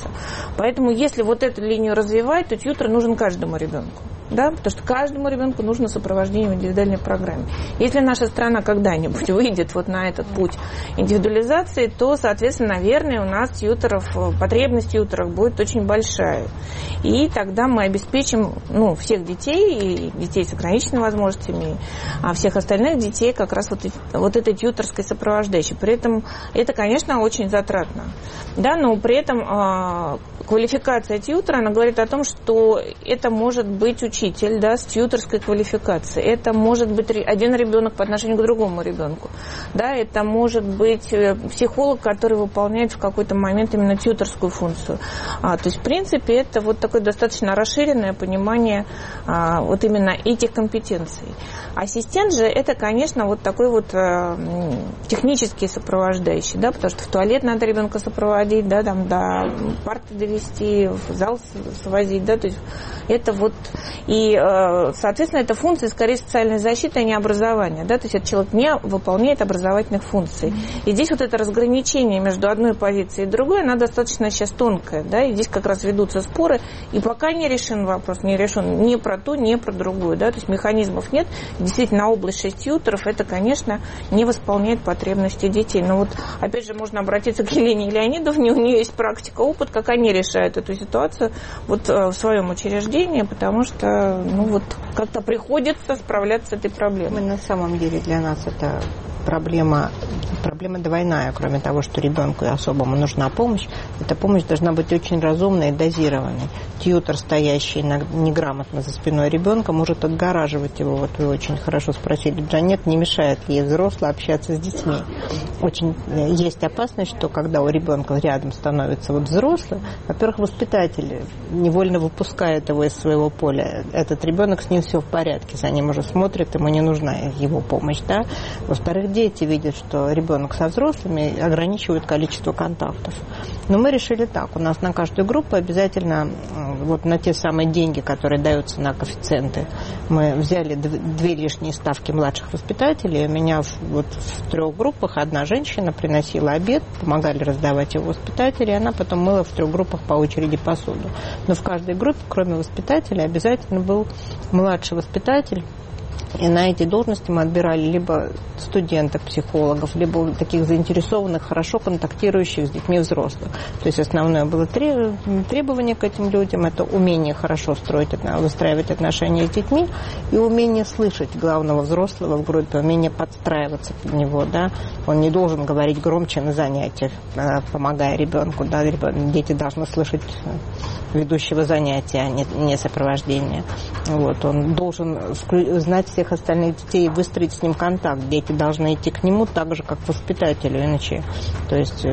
заниматься. Поэтому если вот эту линию развивать, то тьютер нужен каждому ребенку. Да, потому что каждому ребенку нужно сопровождение в индивидуальной программе. Если наша страна когда-нибудь выйдет вот на этот путь индивидуализации, то, соответственно, наверное, у нас тьютеров, потребность тьютеров будет очень большая. И тогда мы обеспечим, ну, всех детей, и детей с ограниченными возможностями, а всех остальных детей как раз вот, вот этой тьютерской сопровождающей. При этом это, конечно, очень затратно. Да, но при этом э, квалификация тьютера, она говорит о том, что это может быть учитель, да, с тьютерской квалификацией. Это может быть один ребенок по отношению к другому ребенку. Да, это может быть психолог, который выполняет в какой-то момент именно тьютерскую функцию. А, то есть, в принципе, это вот такое достаточно расширенное понимание а, вот именно этих компетенций. Ассистент же это, конечно, вот такой вот э, технический сопровождающий, да, потому что в туалет надо ребенка сопроводить, да, там до парты довести, в зал свозить, да, то есть это вот и, э, соответственно, это функции скорее социальной защиты, а не образования, да, то есть этот человек не выполняет образовательных функций. И здесь вот это разграничение между одной позицией и другой, она достаточно сейчас тонкая, да, и здесь как раз ведутся споры, и пока не решен вопрос, не решен ни про то, ни про другую, да, то есть механизмов нет. Действительно, область шесть тьютеров, это, конечно, не восполняет потребности детей. Но вот, опять же, можно обратиться к Елене Леонидовне, у нее есть практика, опыт, как они решают эту ситуацию вот в своем учреждении, потому что, ну вот, как-то приходится справляться с этой проблемой. На самом деле для нас это проблема, проблема двойная, кроме того, что ребенку особому нужна помощь, эта помощь должна быть очень разумной и дозированной. Тьютер, стоящий неграмотно за спиной ребенка, может отгораживать его. Вот вы очень хорошо спросили, Джанет, не мешает ли ей взрослый общаться с детьми. Очень есть опасность, что когда у ребенка рядом становится вот взрослый, во-первых, воспитатель невольно выпускает его из своего поля. Этот ребенок, с ним все в порядке, за ним уже смотрит, ему не нужна его помощь. Да? Во-вторых, дети видят, что ребенок со взрослыми ограничивает количество контактов. Но мы решили так, у нас на каждую группу обязательно вот на те самые деньги, которые даются на коэффициенты, мы взяли две лишние ставки младших воспитателей. У меня вот в трех группах одна женщина приносила обед, помогали раздавать его воспитатели, и она потом мыла в трех группах по очереди посуду. Но в каждой группе, кроме воспитателя, обязательно был младший воспитатель. И на эти должности мы отбирали либо студентов, психологов, либо таких заинтересованных, хорошо контактирующих с детьми взрослых. То есть основное было требование к этим людям, это умение хорошо строить, выстраивать отношения с детьми и умение слышать главного взрослого в группе, умение подстраиваться под него. Да? Он не должен говорить громче на занятиях, помогая ребенку. Да? Дети должны слышать ведущего занятия, а не, не сопровождения. Вот. Он должен знать всех остальных детей и выстроить с ним контакт. Дети должны идти к нему так же, как к воспитателю, иначе. То есть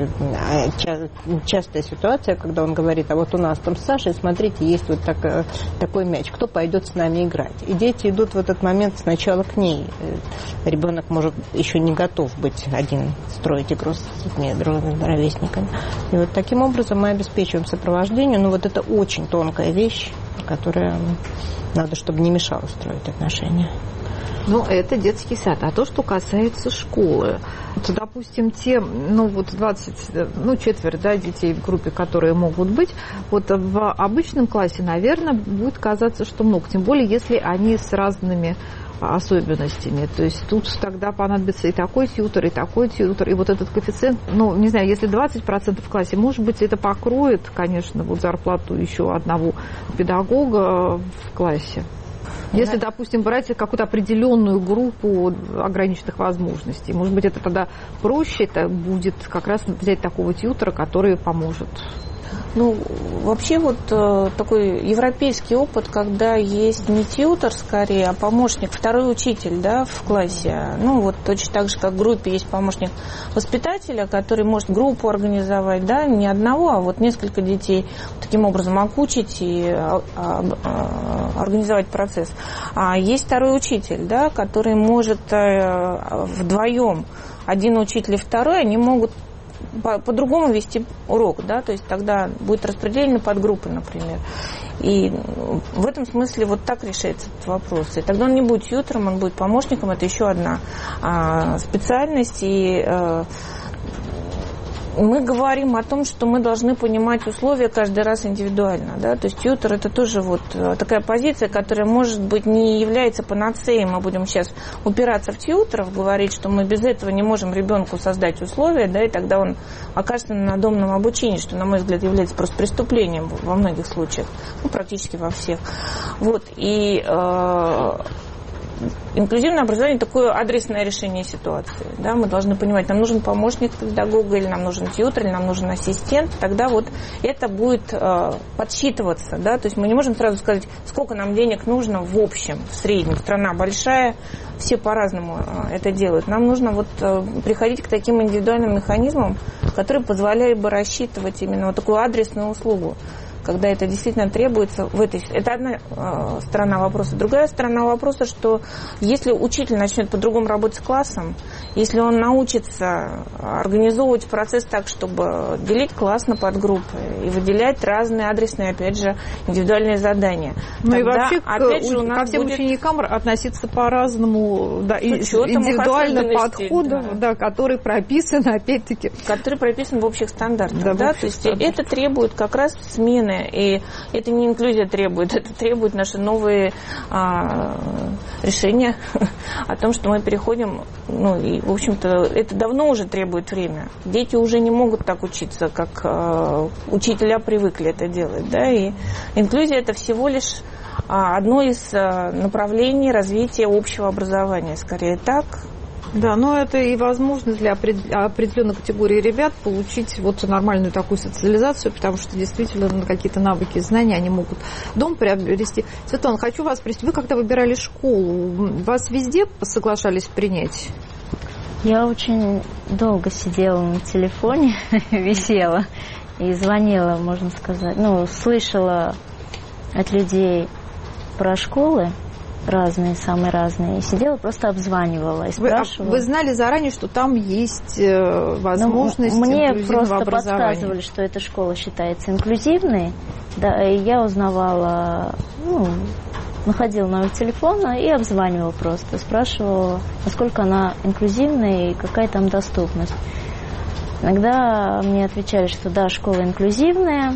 частая ситуация, когда он говорит, а вот у нас там с Сашей, смотрите, есть вот так, такой мяч, кто пойдет с нами играть? И дети идут в этот момент сначала к ней. Ребенок может еще не готов быть один, строить игру с детьми, другими ровесниками. И вот таким образом мы обеспечиваем сопровождение. Но вот это очень тонкая вещь, которая надо, чтобы не мешало строить отношения. Ну, это детский сад. А то, что касается школы, то, допустим, те, ну, вот двадцать, ну, четверть, да, детей в группе, которые могут быть, вот в обычном классе, наверное, будет казаться, что много. Тем более, если они с разными особенностями. То есть тут тогда понадобится и такой тьютер, и такой тьютер, и вот этот коэффициент, ну, не знаю, если двадцать процентов в классе, может быть, это покроет, конечно, вот зарплату еще одного педагога в классе. Если, допустим, брать какую-то определенную группу ограниченных возможностей, может быть, это тогда проще, это будет как раз взять такого тьютера, который поможет. Ну, вообще вот э, такой европейский опыт, когда есть не тьютер скорее, а помощник, второй учитель, да, в классе. Ну, вот точно так же, как в группе есть помощник воспитателя, который может группу организовать, да, не одного, а вот несколько детей, таким образом окучить и а, а, организовать процесс. А есть второй учитель, да, который может э, вдвоем, один учитель и второй, они могут По- по-другому вести урок, да, то есть тогда будет распределение под группы, например. И в этом смысле вот так решается этот вопрос. И тогда он не будет тьютером, он будет помощником, это еще одна а, специальность. И а, мы говорим о том, что мы должны понимать условия каждый раз индивидуально. Да? То есть тьютор – это тоже вот такая позиция, которая, может быть, не является панацеей. Мы будем сейчас упираться в тьюторов, говорить, что мы без этого не можем ребенку создать условия, да, и тогда он окажется на надомном обучении, что, на мой взгляд, является просто преступлением во многих случаях, ну, практически во всех. Вот, и э, инклюзивное образование – такое адресное решение ситуации. Да? Мы должны понимать, нам нужен помощник педагога, или нам нужен тьютор, или нам нужен ассистент. Тогда вот это будет э, подсчитываться. Да? То есть мы не можем сразу сказать, сколько нам денег нужно в общем, в среднем. Страна большая, все по-разному э, это делают. Нам нужно вот э, приходить к таким индивидуальным механизмам, которые позволяли бы рассчитывать именно вот такую адресную услугу, когда это действительно требуется в этой... Это одна э, сторона вопроса. Другая сторона вопроса, что если учитель начнет по-другому работать с классом, если он научится организовывать процесс так, чтобы делить класс на подгруппы и выделять разные адресные, опять же, индивидуальные задания. Ну тогда, и вообще опять к, же, у нас ко всем будет... ученикам относиться по-разному, да, индивидуальным подходам, да. Да, который прописан, опять-таки... Который прописан в общих стандартах. Да, да? в общих То есть стандартах. это требует как раз смены. И это не инклюзия требует, это требует наши новые а, решения о том, что мы переходим, ну, и, в общем-то, это давно уже требует время. Дети уже не могут так учиться, как а, учителя привыкли это делать, да, и инклюзия – это всего лишь а, одно из а, направлений развития общего образования, скорее так. Да, но это и возможность для определенной категории ребят получить вот нормальную такую социализацию, потому что действительно какие-то навыки и знания они могут дом приобрести. Светлана, хочу вас спросить, вы когда выбирали школу, вас везде соглашались принять? Я очень долго сидела на телефоне, висела и звонила, можно сказать, ну, слышала от людей про школы, разные, самые разные. И сидела, просто обзванивала и спрашивала. Вы, вы знали заранее, что там есть возможность ну, мне инклюзивного просто образования? подсказывали, что эта школа считается инклюзивной. Да, и я узнавала, ну, находила номер телефона и обзванивала просто. Спрашивала, насколько она инклюзивная и какая там доступность. Иногда мне отвечали, что да, школа инклюзивная,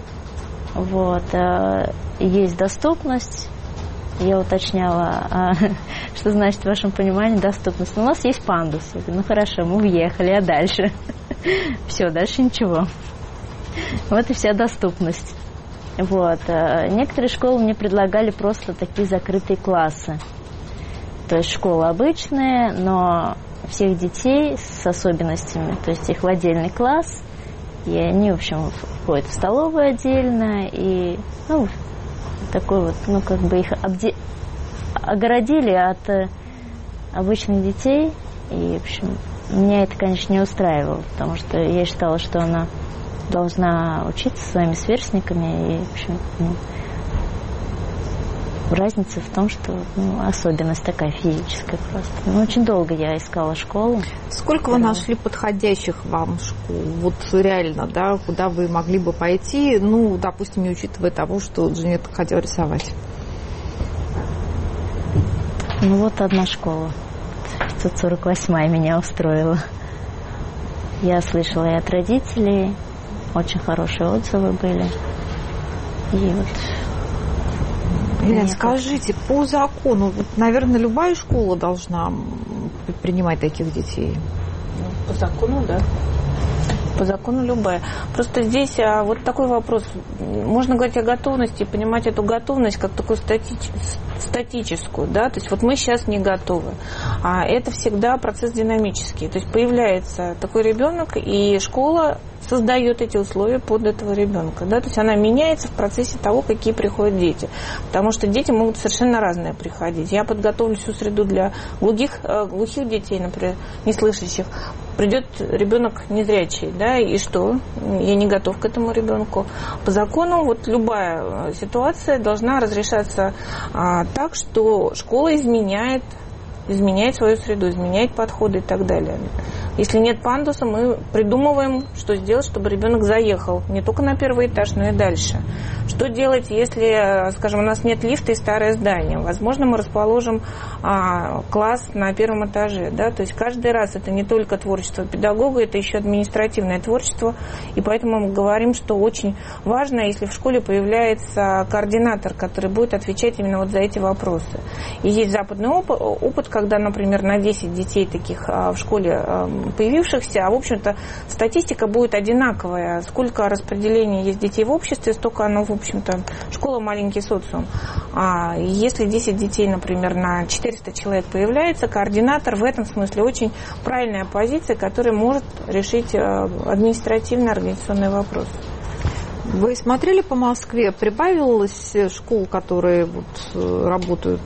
вот, есть доступность. Я уточняла, а, что значит в вашем понимании доступность. У нас есть пандус. Я говорю, ну хорошо, мы уехали, а дальше? Все, дальше ничего. Вот и вся доступность. Вот. Некоторые школы мне предлагали просто такие закрытые классы. То есть школа обычная, но всех детей с особенностями, то есть их в отдельный класс, и они, в общем, входят в столовую отдельно, и, ну, такой вот, ну, как бы их обде... огородили от обычных детей. И, в общем, меня это, конечно, не устраивало, потому что я считала, что она должна учиться со своими сверстниками. И, в общем, ну, разница в том, что, ну, особенность такая физическая просто. Ну, очень долго я искала школу. Сколько вы нашли подходящих вам школ? Вот реально, да, куда вы могли бы пойти, ну, допустим, не учитывая того, что Джанет хотела рисовать? Ну, вот одна школа. пятьсот сорок восьмая меня устроила. Я слышала и от родителей, очень хорошие отзывы были. И вот... Елена, скажите, по закону, вот, наверное, любая школа должна принимать таких детей? По закону, да. По закону любая. Просто здесь а, вот такой вопрос. Можно говорить о готовности и понимать эту готовность как такую статич... статическую, да, то есть вот мы сейчас не готовы. А это всегда процесс динамический. То есть появляется такой ребенок, и школа создает эти условия под этого ребенка. Да? То есть она меняется в процессе того, какие приходят дети. Потому что дети могут совершенно разные приходить. Я подготовлю всю среду для глухих, глухих детей, например, неслышащих. Придет ребенок незрячий, да, и что? Я не готов к этому ребенку. По закону вот любая ситуация должна разрешаться а, так, что школа изменяет изменяет свою среду, изменяет подходы и так далее. Если нет пандуса, мы придумываем, что сделать, чтобы ребенок заехал не только на первый этаж, но и дальше. Что делать, если, скажем, у нас нет лифта и старое здание? Возможно, мы расположим а, класс на первом этаже. Да? То есть каждый раз это не только творчество педагога, это еще административное творчество. И поэтому мы говорим, что очень важно, если в школе появляется координатор, который будет отвечать именно вот за эти вопросы. И есть западный опыт, опыт когда, например, на десять детей таких а, в школе а, появившихся, а в общем-то статистика будет одинаковая. Сколько распределения есть детей в обществе, столько оно в общем-то, школа маленький социум. А если десять детей, например, на четыреста человек появляется, координатор в этом смысле очень правильная позиция, которая может решить административно-организационный вопрос. Вы смотрели по Москве, прибавилось школ, которые вот работают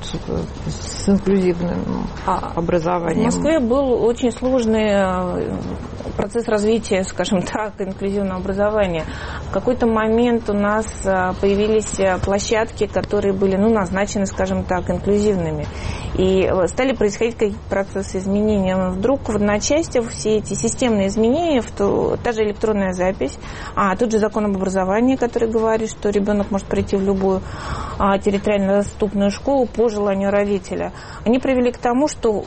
с инклюзивным образованием? В Москве был очень сложный процесс развития, скажем так, инклюзивного образования. В какой-то момент у нас появились площадки, которые были, ну, назначены, скажем так, инклюзивными. И стали происходить какие-то процессы изменения. Вдруг в одночасье все эти системные изменения, то, та же электронная запись, а тот же закон об образовании, который говорит, что ребенок может прийти в любую а, территориально доступную школу по желанию родителя, они привели к тому, что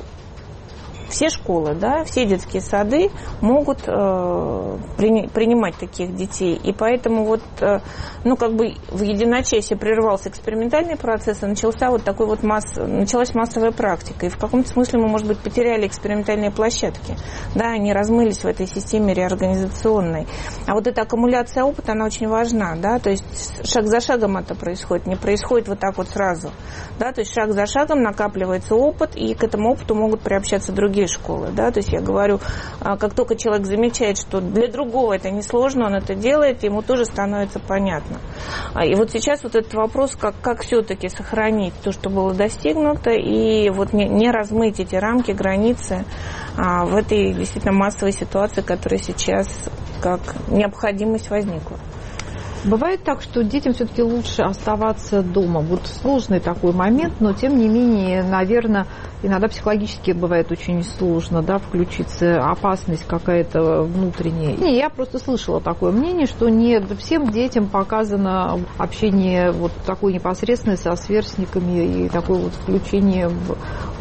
все школы, да, все детские сады могут э, при, принимать таких детей. И поэтому вот, э, ну, как бы в единочасье прервался экспериментальный процесс, и начался вот такой вот масс, началась массовая практика. И в каком-то смысле мы, может быть, потеряли экспериментальные площадки. Да, они размылись в этой системе реорганизационной. А вот эта аккумуляция опыта, она очень важна, да, то есть шаг за шагом это происходит, не происходит вот так вот сразу. Да, то есть шаг за шагом накапливается опыт, и к этому опыту могут приобщаться другие школы, да, то есть я говорю, как только человек замечает, что для другого это несложно, он это делает, ему тоже становится понятно. И вот сейчас вот этот вопрос, как, как все-таки сохранить то, что было достигнуто, и вот не, не размыть эти рамки, границы а, в этой действительно массовой ситуации, которая сейчас как необходимость возникла. Бывает так, что детям все-таки лучше оставаться дома. Вот сложный такой момент, но тем не менее, наверное, иногда психологически бывает очень сложно, да, включиться, опасность какая-то внутренняя. И я просто слышала такое мнение, что не всем детям показано общение вот такое непосредственное со сверстниками и такое вот включение в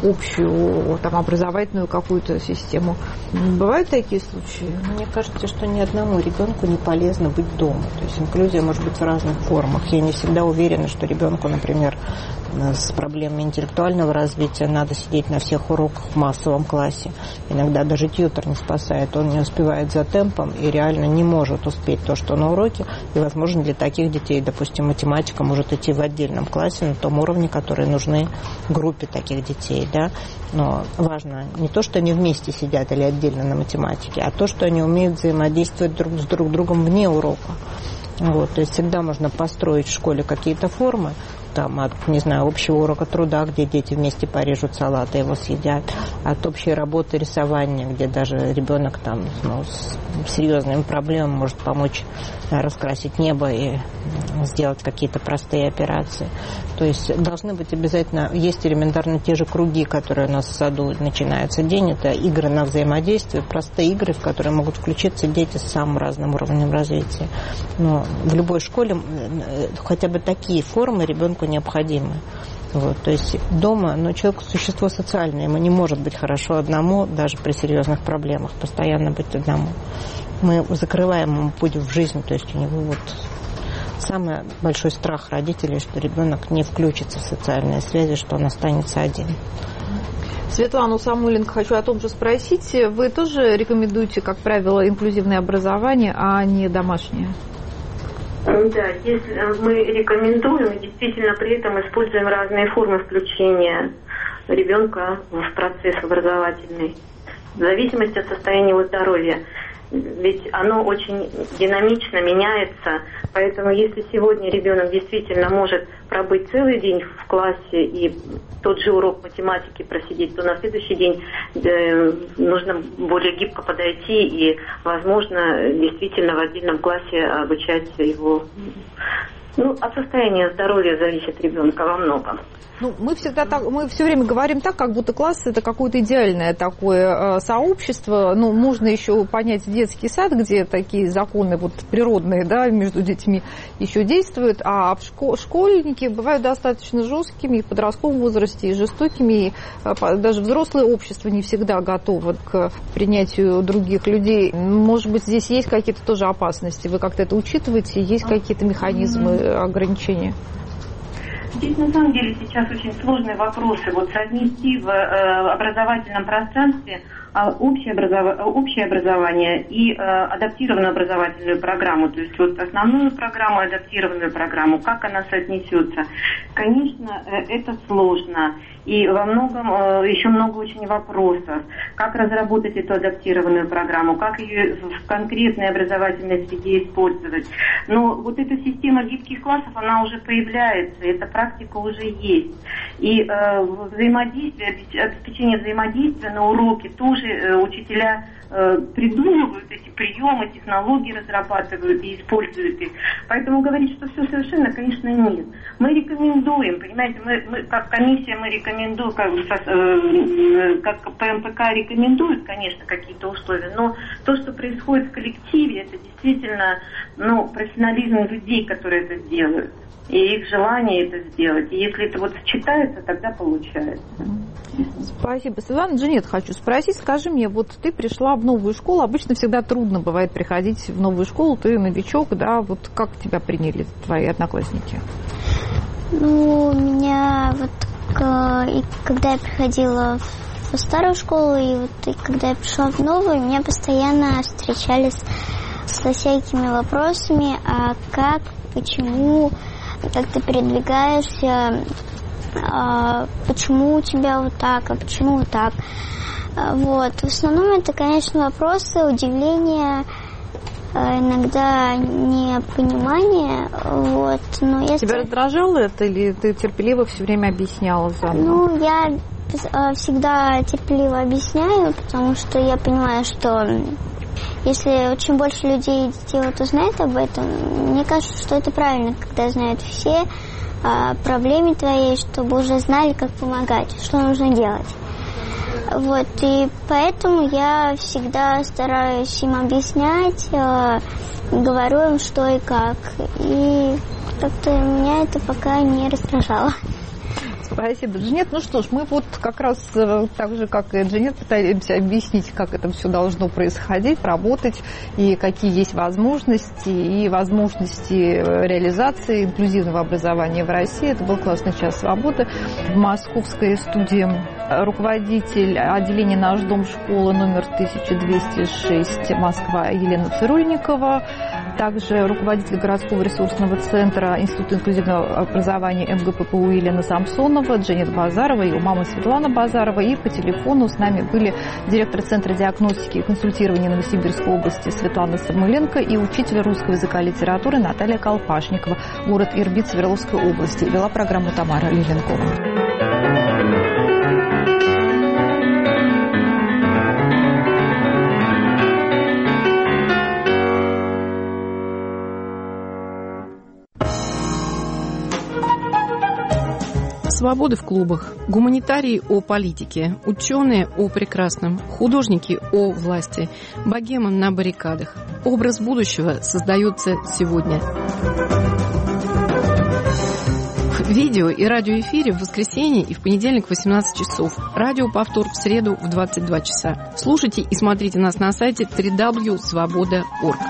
общую там, образовательную какую-то систему. Бывают такие случаи? Мне кажется, что ни одному ребенку не полезно быть дома. То есть инклюзия может быть в разных формах. Я не всегда уверена, что ребенку, например, с проблемами интеллектуального развития надо сидеть на всех уроках в массовом классе. Иногда даже тьютор не спасает, он не успевает за темпом и реально не может успеть то, что на уроке. И, возможно, для таких детей, допустим, математика может идти в отдельном классе на том уровне, который нужны группе таких детей. Да? Но важно не то, что они вместе сидят или отдельно на математике, а то, что они умеют взаимодействовать друг с друг другом вне урока. Вот, то есть всегда можно построить в школе какие-то формы, там, от, не знаю, общего урока труда, где дети вместе порежут салат и его съедят, от общей работы рисования, где даже ребенок там, ну, с серьезными проблемами может помочь раскрасить небо и сделать какие-то простые операции. То есть должны быть обязательно, есть элементарно те же круги, которые у нас в саду начинаются день, это игры на взаимодействие, простые игры, в которые могут включиться дети с самым разным уровнем развития. Но в любой школе хотя бы такие формы ребенку необходимы. Вот, то есть дома, но человек существо социальное, ему не может быть хорошо одному, даже при серьезных проблемах, постоянно быть одному. Мы закрываем ему путь в жизнь, то есть у него вот самый большой страх родителей, что ребенок не включится в социальные связи, что он останется один. Светлану Самойленко хочу о том же спросить. Вы тоже рекомендуете, как правило, инклюзивное образование, а не домашнее? Да, если мы рекомендуем, действительно при этом используем разные формы включения ребенка в процесс образовательный, в зависимости от состояния его здоровья. Ведь оно очень динамично меняется, поэтому если сегодня ребенок действительно может пробыть целый день в классе и тот же урок математики просидеть, то на следующий день э, нужно более гибко подойти и, возможно, действительно в отдельном классе обучать его Ну, от состояния здоровья зависит ребенка во многом. Ну, мы всегда так, мы все время говорим так, как будто класс это какое-то идеальное такое э, сообщество. Ну, можно еще понять детский сад, где такие законы вот природные, да, между детьми еще действуют, а в школ, школьники бывают достаточно жесткими и в подростковом возрасте, и жестокими, и э, даже взрослое общество не всегда готово к принятию других людей. Может быть, здесь есть какие-то тоже опасности? Вы как-то это учитываете? Есть какие-то механизмы ограничения? Здесь на самом деле сейчас очень сложные вопросы. Вот совместить в э, образовательном пространстве а, общее, образов... общее образование и э, адаптированную образовательную программу. То есть вот основную программу, адаптированную программу, как она соотнесется. Конечно, э, это сложно. И во многом э, еще много очень вопросов. Как разработать эту адаптированную программу, как ее в конкретной образовательной среде использовать. Но вот эта система гибких классов, она уже появляется, эта практика уже есть. И э, взаимодействие, обеспечение взаимодействия на уроке тоже э, учителя э, придумывают эти приемы, технологии разрабатывают и используют их. Поэтому говорить, что все совершенно, конечно, нет. Мы рекомендуем, понимаете, мы, мы как комиссия, мы рекомендуем, как, э, как ПМПК рекомендует, конечно, какие-то условия, но то, что происходит в коллективе, это действительно, ну, профессионализм людей, которые это делают. И их желание это сделать. И если это вот сочетается, тогда получается. Спасибо. Светлана, Джанет, хочу спросить, скажи мне, вот ты пришла в новую школу, обычно всегда трудно бывает приходить в новую школу, ты новичок, да, вот как тебя приняли твои одноклассники? Ну, у меня вот, и когда я приходила в старую школу, и вот и когда я пришла в новую, меня постоянно встречались со всякими вопросами, а как, почему, как ты передвигаешься, почему у тебя вот так, а почему вот так. Вот. В основном это, конечно, вопросы, удивления, иногда непонимание. Вот. Но если... Тебя раздражало это или ты терпеливо все время объясняла заново? Ну, я всегда терпеливо объясняю, потому что я понимаю, что если очень больше людей делают, узнают об этом, мне кажется, что это правильно, когда знают все о проблеме твоей, чтобы уже знали, как помогать, что нужно делать. Вот, и поэтому я всегда стараюсь им объяснять, э, говорю им, что и как. И как-то меня это пока не раздражало. Спасибо, Джанет. Ну что ж, мы вот как раз так же, как и Джанет, пытаемся объяснить, как это все должно происходить, работать, и какие есть возможности, и возможности реализации инклюзивного образования в России. Это был классный час свободы в московской студии. Руководитель отделения «Наш дом» школы номер тысяча двести шесть Москва Елена Цирульникова, также руководитель городского ресурсного центра Института инклюзивного образования эм гэ пэ пэ у Елена Самсонова, Джанет Базарова и мама Светлана Базарова. И по телефону с нами были директор Центра диагностики и консультирования Новосибирской области Светлана Самыленко и учитель русского языка и литературы Наталья Колпашникова, город Ирбит Свердловской области. Вела программу Тамара Лиленкова. Свободы в клубах, гуманитарии о политике, ученые о прекрасном, художники о власти, богема на баррикадах. Образ будущего создается сегодня. В видео и радиоэфире в воскресенье и в понедельник в восемнадцать часов. Радиоповтор в среду в двадцать два часа. Слушайте и смотрите нас на сайте дабл ю дабл ю дабл ю точка свобода точка орг.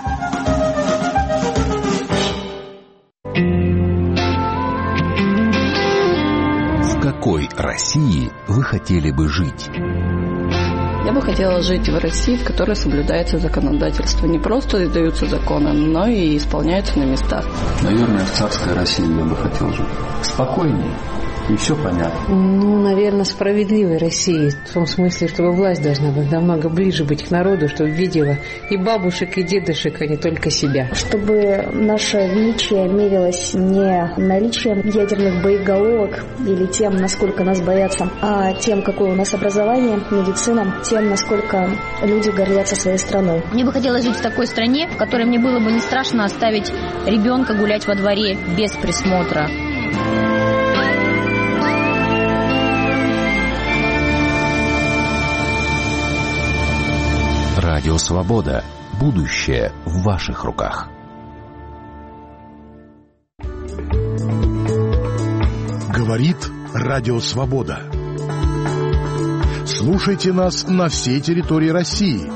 В какой России вы хотели бы жить? Я бы хотела жить в России, в которой соблюдается законодательство. Не просто издаются законы, но и исполняются на местах. Наверное, в царской России я бы хотел жить. Спокойнее, и все понятно. Ну, наверное, справедливой России, в том смысле, чтобы власть должна быть намного ближе быть к народу, чтобы видела и бабушек, и дедушек, а не только себя. Чтобы наше величие мерилось не наличием ядерных боеголовок или тем, насколько нас боятся, а тем, какое у нас образование, медицина, тем, насколько люди гордятся своей страной. Мне бы хотелось жить в такой стране, в которой мне было бы не страшно оставить ребенка гулять во дворе без присмотра. Радио «Свобода». Будущее в ваших руках. Говорит Радио «Свобода». Слушайте нас на всей территории России.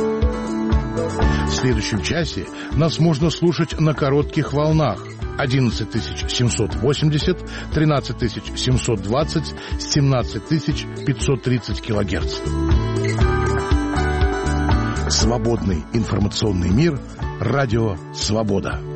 В следующем часе нас можно слушать на коротких волнах одиннадцать тысяч семьсот восемьдесят, тринадцать тысяч семьсот двадцать, семнадцать тысяч пятьсот тридцать килогерц. Свободный информационный мир. Радио «Свобода».